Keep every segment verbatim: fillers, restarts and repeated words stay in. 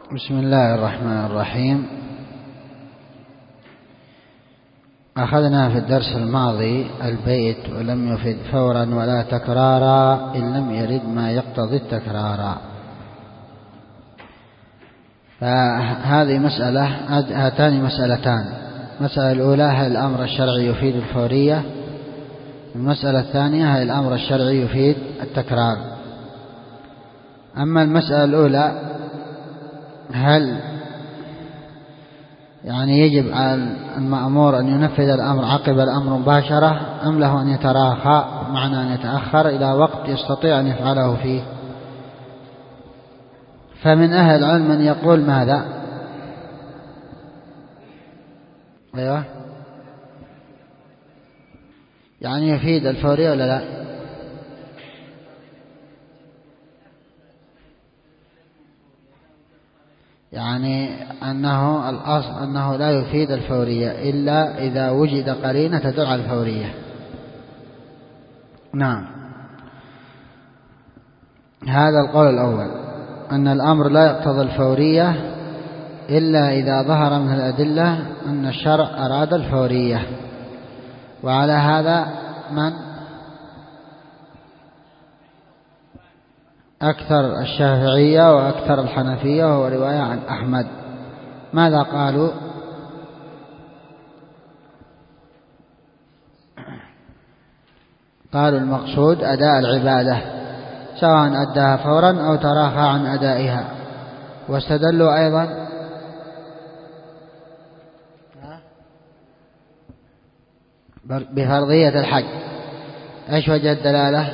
بسم الله الرحمن الرحيم. أخذنا في الدرس الماضي البيت ولم يفد فورا ولا تكرارا إن لم يرد ما يقتضي التكرارا. فهذه مسألة، هاتان مسألتان. المسألة الأولى: هل الأمر الشرعي يفيد الفورية؟ المسألة الثانية: هل الأمر الشرعي يفيد التكرار؟ أما المسألة الأولى: هل يعني يجب على المأمور أن ينفذ الأمر عقب الأمر مباشرة أم له أن يتراخى، معنى أن يتأخر إلى وقت يستطيع أن يفعله فيه؟ فمن أهل العلم من يقول ماذا؟ أيوة، يعني يفيد الفورية ولا لا؟ يعني أنه الأصل أنه لا يفيد الفورية إلا إذا وجد قرينة تدل على الفورية. نعم، هذا القول الأول، أن الأمر لا يقتضي الفورية إلا إذا ظهر من الأدلة أن الشرع أراد الفورية. وعلى هذا من أكثر الشافعية وأكثر الحنفية، وهو رواية عن أحمد. ماذا قالوا؟ قالوا المقصود أداء العبادة سواء أداها فورا أو تراخى عن أدائها. واستدلوا أيضا بفرضية الحج. إيش وجه الدلالة؟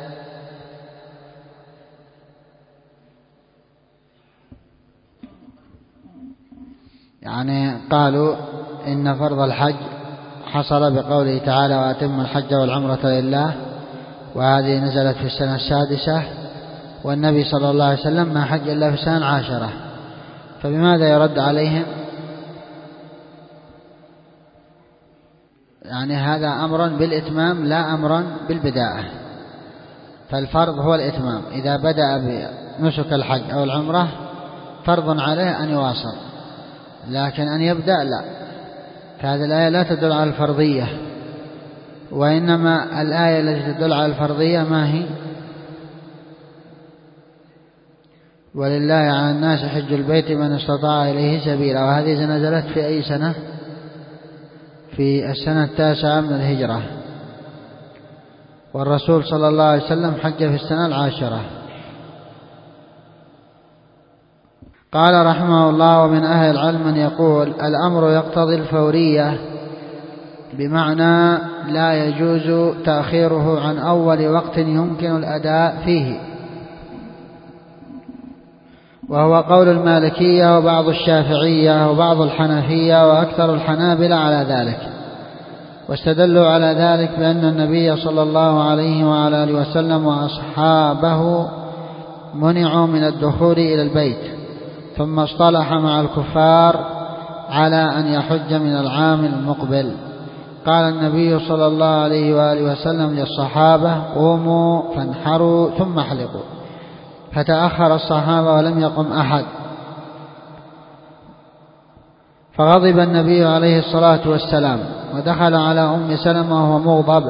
يعني قالوا إن فرض الحج حصل بقوله تعالى: وأتم الحج والعمرة لله، وهذه نزلت في السنة السادسة، والنبي صلى الله عليه وسلم ما حج إلا في السنة العاشرة. فبماذا يرد عليهم؟ يعني هذا أمر بالإتمام لا أمر بالبداءة. فالفرض هو الإتمام، إذا بدأ بنسك الحج أو العمرة فرض عليه أن يواصل، لكن أن يبدأ لا. فهذه الآية لا تدل على الفرضية، وإنما الآية التي تدل على الفرضية ما هي؟ ولله على الناس حج البيت من استطاع إليه سبيلا. وهذه نزلت في أي سنة؟ في السنة التاسعة من الهجرة، والرسول صلى الله عليه وسلم حج في السنة العاشرة. قال رحمه الله: ومن أهل العلم من يقول الأمر يقتضي الفورية، بمعنى لا يجوز تأخيره عن أول وقت يمكن الأداء فيه، وهو قول المالكية وبعض الشافعية وبعض الحنفية وأكثر الحنابلة على ذلك. واستدلوا على ذلك بأن النبي صلى الله عليه وعلى آله وسلم وأصحابه منعوا من الدخول إلى البيت، ثم اصطلح مع الكفار على أن يحج من العام المقبل. قال النبي صلى الله عليه وآله وسلم للصحابة: قوموا فانحروا ثم احلقوا. فتأخر الصحابة ولم يقم أحد، فغضب النبي عليه الصلاة والسلام ودخل على أم سلمة وهو مغضب،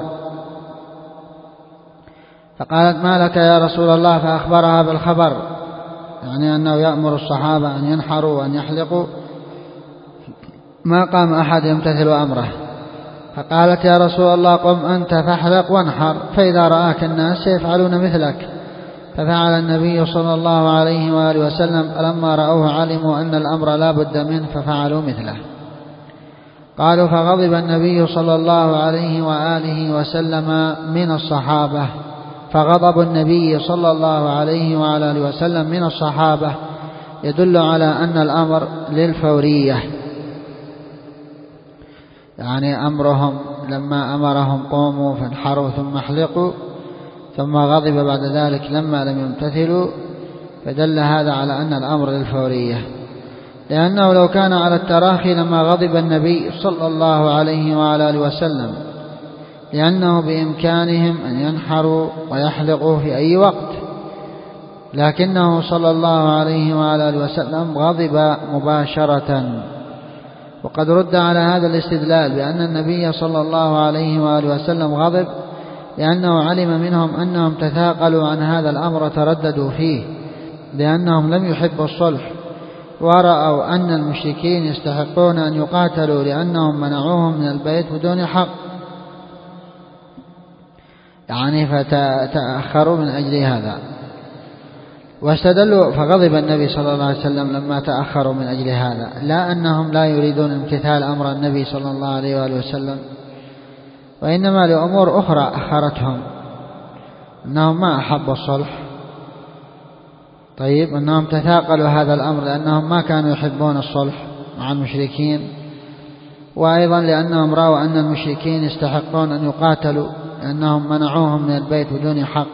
فقالت: ما لك يا رسول الله؟ فأخبرها بالخبر، يعني أنه يأمر الصحابة أن ينحروا وأن يحلقوا. ما قام أحد يمتثل أمره، فقالت: يا رسول الله قم أنت فاحلق وانحر، فإذا رآك الناس سيفعلون مثلك. ففعل النبي صلى الله عليه وآله وسلم، فلما رأوه علموا أن الأمر لا بد منه ففعلوا مثله. قالوا: فغضب النبي صلى الله عليه وآله وسلم من الصحابة فغضب النبي صلى الله عليه وعلى آله وسلم من الصحابة يدل على أن الأمر للفورية، يعني أمرهم لما أمرهم قوموا فانحروا ثم احلقوا، ثم غضب بعد ذلك لما لم يمتثلوا، فدل هذا على أن الأمر للفورية، لأنه لو كان على التراخي لما غضب النبي صلى الله عليه وعلى آله وسلم، لأنه بإمكانهم أن ينحروا ويحلقوا في أي وقت، لكنه صلى الله عليه وعلى آله وسلم غضب مباشرة. وقد رد على هذا الاستدلال بأن النبي صلى الله عليه وآله وسلم غضب لأنه علم منهم أنهم تثاقلوا عن هذا الأمر وترددوا فيه، لأنهم لم يحبوا الصلح، ورأوا أن المشركين يستحقون أن يقاتلوا لأنهم منعوهم من البيت بدون حق، يعني فتأخروا من أجل هذا واستدلوا. فغضب النبي صلى الله عليه وسلم لما تأخروا من أجل هذا، لا أنهم لا يريدون امتثال أمر النبي صلى الله عليه وآله وسلم، وإنما لأمور أخرى أخرتهم، أنهم ما أحبوا الصلح. طيب، أنهم تثاقلوا هذا الأمر لأنهم ما كانوا يحبون الصلح مع المشركين، وأيضا لأنهم رأوا أن المشركين يستحقون أن يقاتلوا لأنهم منعوهم من البيت بدون حق.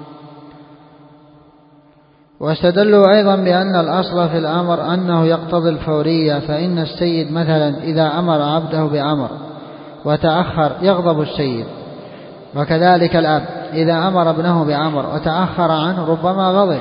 واستدلوا أيضا بأن الأصل في الأمر أنه يقتضي الفورية، فإن السيد مثلا إذا أمر عبده بأمر وتأخر يغضب السيد، وكذلك الأب إذا أمر ابنه بأمر وتأخر عنه ربما غضب،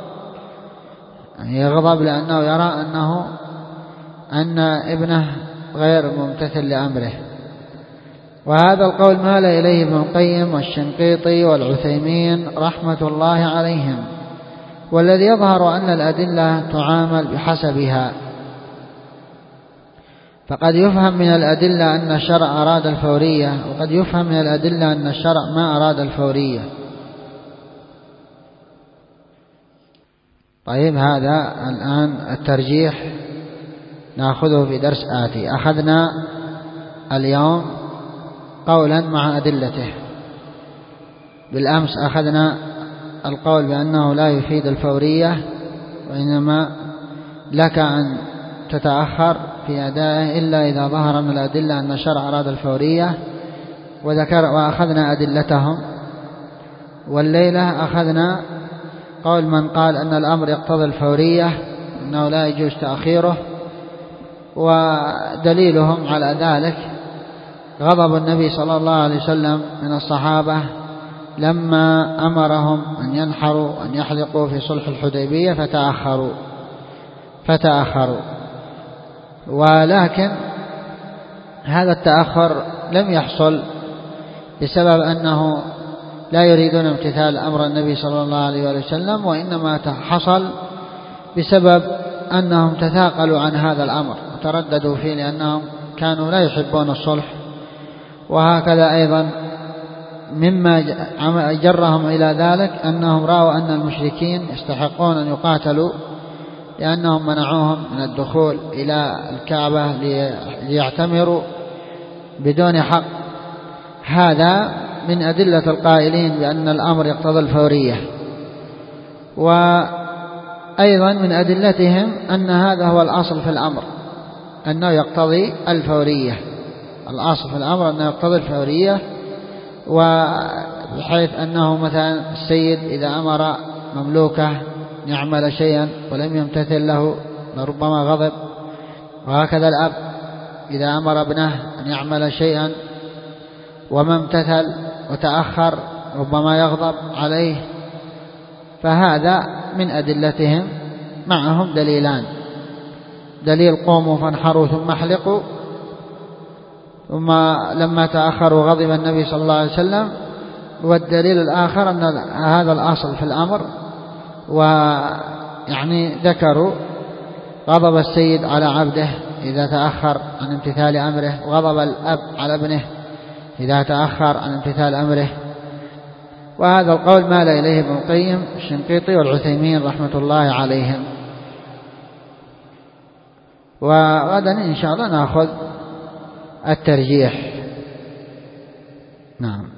يعني يغضب لأنه يرى أنه أن ابنه غير ممتثل لأمره. وهذا القول مال إليه ابن القيم والشنقيطي والعثيمين رحمة الله عليهم، والذي يظهر أن الأدلة تعامل بحسبها. فقد يفهم من الأدلة أن الشرع أراد الفورية، وقد يفهم من الأدلة أن الشرع ما أراد الفورية. طيب، هذا الآن الترجيح نأخذه في درس آتي. أخذنا اليوم قولا مع أدلته. بالأمس أخذنا القول بأنه لا يفيد الفورية، وإنما لك أن تتأخر في أدائه إلا إذا ظهر من الأدلة أن الشرع أراد الفورية، وذكر وأخذنا أدلتهم. والليلة أخذنا قول من قال أن الأمر يقتضي الفورية، أنه لا يجوز تأخيره، ودليلهم على ذلك غضب النبي صلى الله عليه وسلم من الصحابة لما أمرهم أن ينحروا أن يحلقوا في صلح الحديبية فتأخروا فتأخروا ولكن هذا التأخر لم يحصل بسبب أنه لا يريدون امتثال أمر النبي صلى الله عليه وسلم، وإنما حصل بسبب أنهم تثاقلوا عن هذا الأمر وترددوا فيه لأنهم كانوا لا يحبون الصلح. وهكذا أيضا مما جرهم إلى ذلك أنهم رأوا أن المشركين يستحقون أن يقاتلوا لأنهم منعوهم من الدخول إلى الكعبة ليعتمروا بدون حق. هذا من أدلة القائلين بأن الأمر يقتضي الفورية. وأيضا من أدلتهم أن هذا هو الأصل في الأمر، أنه يقتضي الفورية. الأصل في الأمر أنه يقتضي الفورية، وبحيث أنه مثلا السيد إذا أمر مملوكه يعمل شيئا ولم يمتثل له لربما غضب، وهكذا الأب إذا أمر ابنه أن يعمل شيئا وما امتثل وتأخر ربما يغضب عليه. فهذا من أدلتهم. معهم دليلان: دليل قوموا فانحروا ثم احلقوا، ثم لما تأخروا غضب النبي صلى الله عليه وسلم. والدليل الآخر أن هذا الأصل في الأمر، ويعني ذكروا غضب السيد على عبده إذا تأخر عن امتثال أمره، وغضب الأب على ابنه إذا تأخر عن امتثال أمره. وهذا القول مال إليه ابن القيم الشنقيطي والعثيمين رحمة الله عليهم. وغدا إن شاء الله نأخذ الترجيح. نعم.